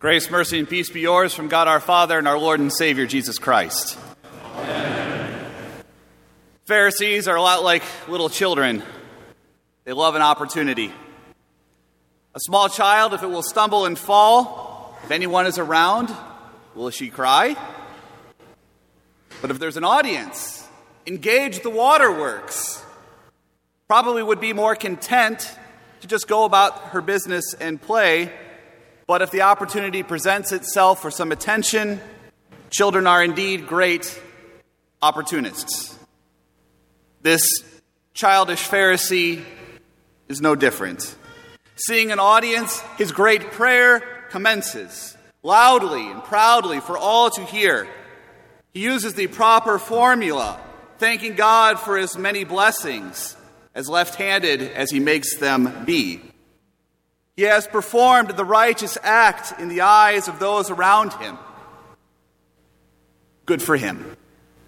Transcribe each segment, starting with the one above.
Grace, mercy, and peace be yours from God our Father and our Lord and Savior, Jesus Christ. Amen. Pharisees are a lot like little children. They love an opportunity. A small child, if it will stumble and fall, if anyone is around, will she cry? But if there's an audience, engage the waterworks, probably would be more content to just go about her business and play. But if the opportunity presents itself for some attention, children are indeed great opportunists. This childish Pharisee is no different. Seeing an audience, his great prayer commences, loudly and proudly for all to hear. He uses the proper formula, thanking God for his many blessings, as left-handed as he makes them be. He has performed the righteous act in the eyes of those around him. Good for him.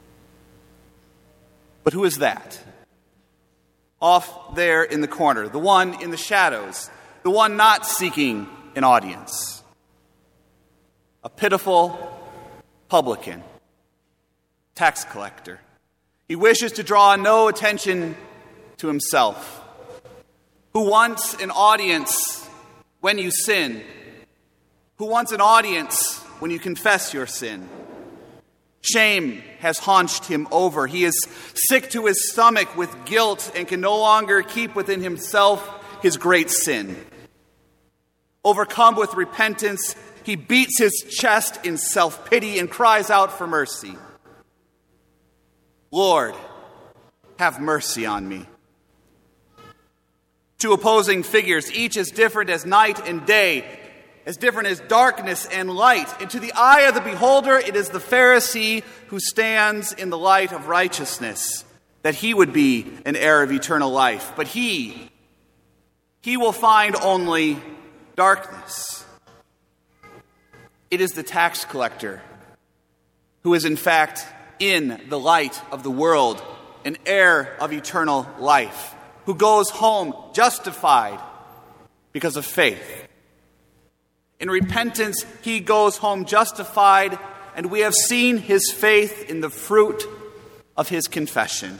But who is that? Off there in the corner, the one in the shadows, the one not seeking an audience. A pitiful publican, tax collector. He wishes to draw no attention to himself, who wants an audience when you sin, who wants an audience when you confess your sin. Shame has haunched him over. He is sick to his stomach with guilt and can no longer keep within himself his great sin. Overcome with repentance, he beats his chest in self-pity and cries out for mercy. Lord, have mercy on me. Two opposing figures, each as different as night and day, as different as darkness and light. And to the eye of the beholder, it is the Pharisee who stands in the light of righteousness, that he would be an heir of eternal life. But he will find only darkness. It is the tax collector who is in fact in the light of the world, an heir of eternal life, who goes home justified because of faith. In repentance, he goes home justified, and we have seen his faith in the fruit of his confession.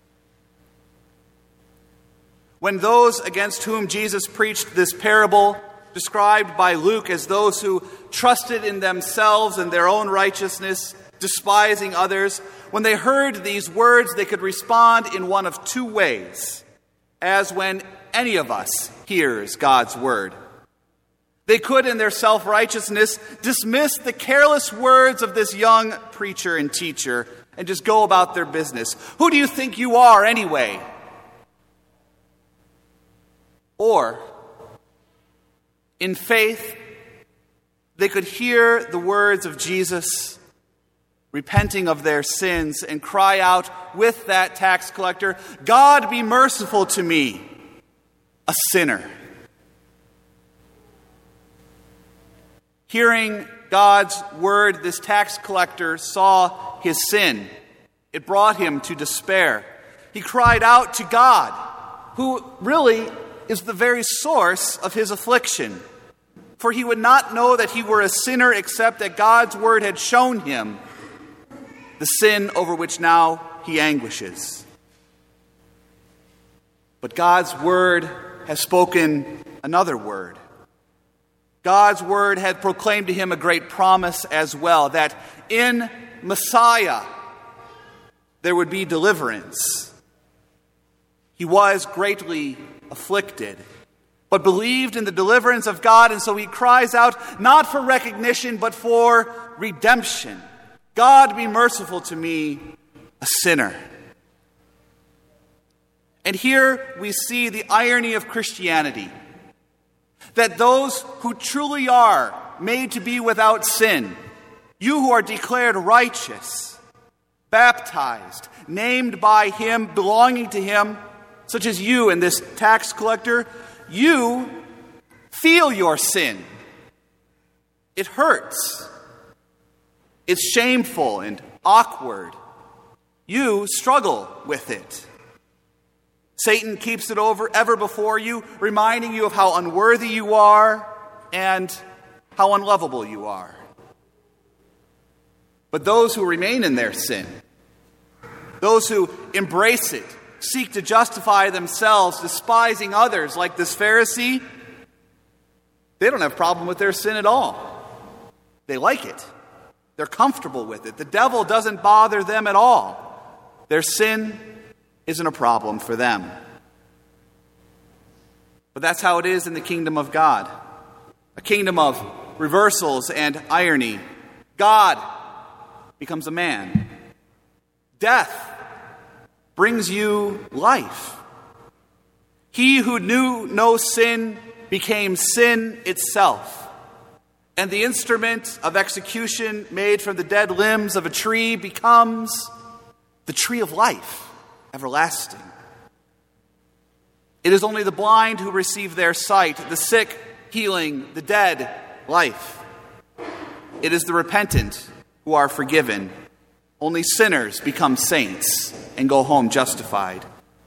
When those against whom Jesus preached this parable, described by Luke as those who trusted in themselves and their own righteousness, despising others, when they heard these words, they could respond in one of two ways, as when any of us hears God's word. They could, in their self-righteousness, dismiss the careless words of this young preacher and teacher and just go about their business. Who do you think you are anyway? Or, in faith, they could hear the words of Jesus, repenting of their sins, and cry out with that tax collector, God, be merciful to me, a sinner. Hearing God's word, this tax collector saw his sin. It brought him to despair. He cried out to God, who really is the very source of his affliction. For he would not know that he were a sinner except that God's word had shown him the sin over which now he anguishes. But God's word has spoken another word. God's word had proclaimed to him a great promise as well, that in Messiah there would be deliverance. He was greatly afflicted, but believed in the deliverance of God, and so he cries out not for recognition, but for redemption. God, be merciful to me, a sinner. And here we see the irony of Christianity, that those who truly are made to be without sin, you who are declared righteous, baptized, named by him, belonging to him, such as you and this tax collector, you feel your sin. It hurts. It's shameful and awkward. You struggle with it. Satan keeps it ever before you, reminding you of how unworthy you are and how unlovable you are. But those who remain in their sin, those who embrace it, seek to justify themselves, despising others like this Pharisee, they don't have a problem with their sin at all. They like it. They're comfortable with it. The devil doesn't bother them at all. Their sin isn't a problem for them. But that's how it is in the kingdom of God. A kingdom of reversals and irony. God becomes a man. Death brings you life. He who knew no sin became sin itself. And the instrument of execution made from the dead limbs of a tree becomes the tree of life, everlasting. It is only the blind who receive their sight, the sick healing, the dead life. It is the repentant who are forgiven. Only sinners become saints and go home justified.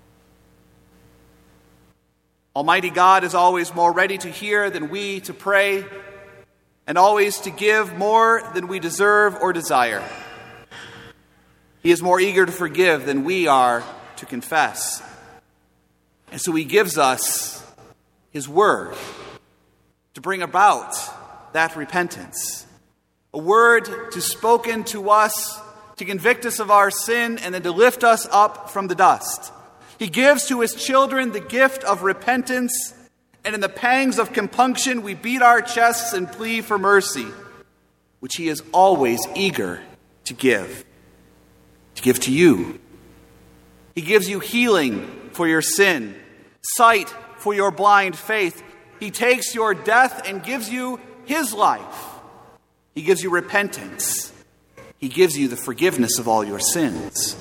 Almighty God is always more ready to hear than we to pray, and always to give more than we deserve or desire. He is more eager to forgive than we are to confess. And so he gives us his word to bring about that repentance. A word to spoken to us to convict us of our sin and then to lift us up from the dust. He gives to his children the gift of repentance, and in the pangs of compunction we beat our chests and plead for mercy, which he is always eager to give to you. He gives you healing for your sin, sight for your blind faith. He takes your death and gives you his life. He gives you repentance. He gives you the forgiveness of all your sins.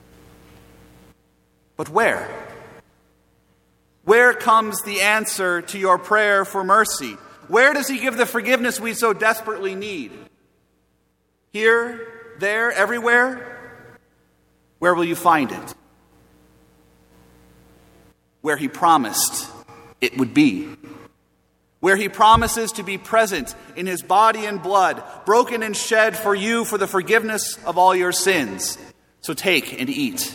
But where? Where comes the answer to your prayer for mercy? Where does he give the forgiveness we so desperately need? Here, there, everywhere? Where will you find it? Where he promised it would be. Where he promises to be present in his body and blood, broken and shed for you for the forgiveness of all your sins. So take and eat.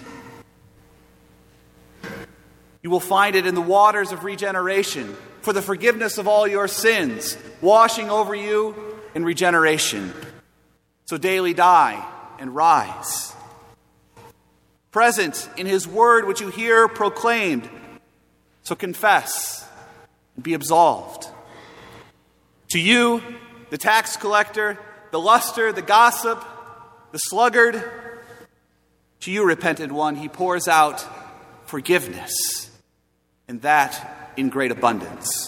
You will find it in the waters of regeneration for the forgiveness of all your sins, washing over you in regeneration. So daily die and rise. Present in his word which you hear proclaimed. So confess and be absolved. To you, the tax collector, the luster, the gossip, the sluggard, to you, repentant one, he pours out forgiveness, and that in great abundance.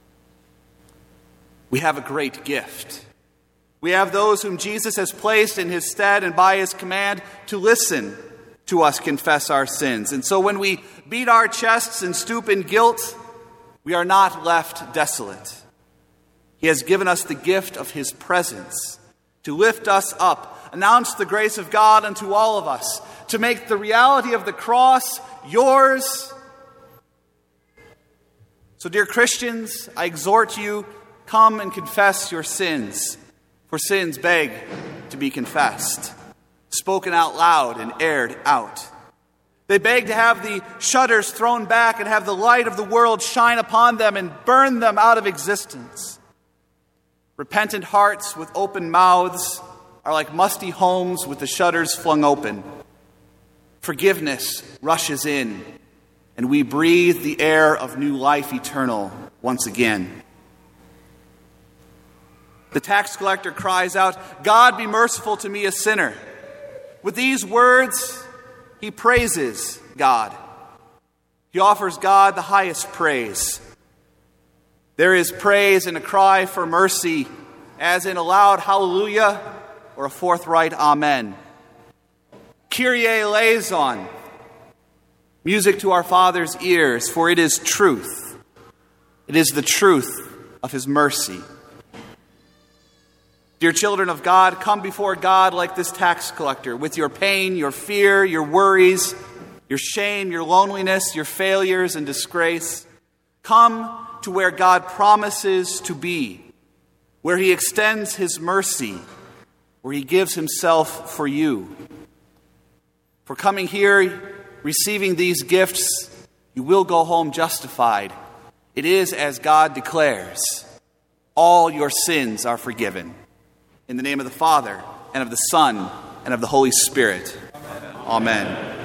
We have a great gift. We have those whom Jesus has placed in his stead and by his command to listen to us confess our sins. And so when we beat our chests and stoop in guilt, we are not left desolate. He has given us the gift of his presence to lift us up, announce the grace of God unto all of us, to make the reality of the cross yours. So, dear Christians, I exhort you, come and confess your sins, for sins beg to be confessed, spoken out loud and aired out. They beg to have the shutters thrown back and have the light of the world shine upon them and burn them out of existence. Repentant hearts with open mouths are like musty homes with the shutters flung open. Forgiveness rushes in, and we breathe the air of new life eternal once again. The tax collector cries out, "God, be merciful to me, a sinner." With these words, he praises God. He offers God the highest praise. There is praise in a cry for mercy, as in a loud hallelujah or a forthright amen. Kyrie eleison, music to our Father's ears, for it is truth. It is the truth of his mercy. Dear children of God, come before God like this tax collector, with your pain, your fear, your worries, your shame, your loneliness, your failures and disgrace. Come to where God promises to be, where he extends his mercy, where he gives himself for you. For coming here, receiving these gifts, you will go home justified. It is as God declares, all your sins are forgiven. In the name of the Father, and of the Son, and of the Holy Spirit. Amen.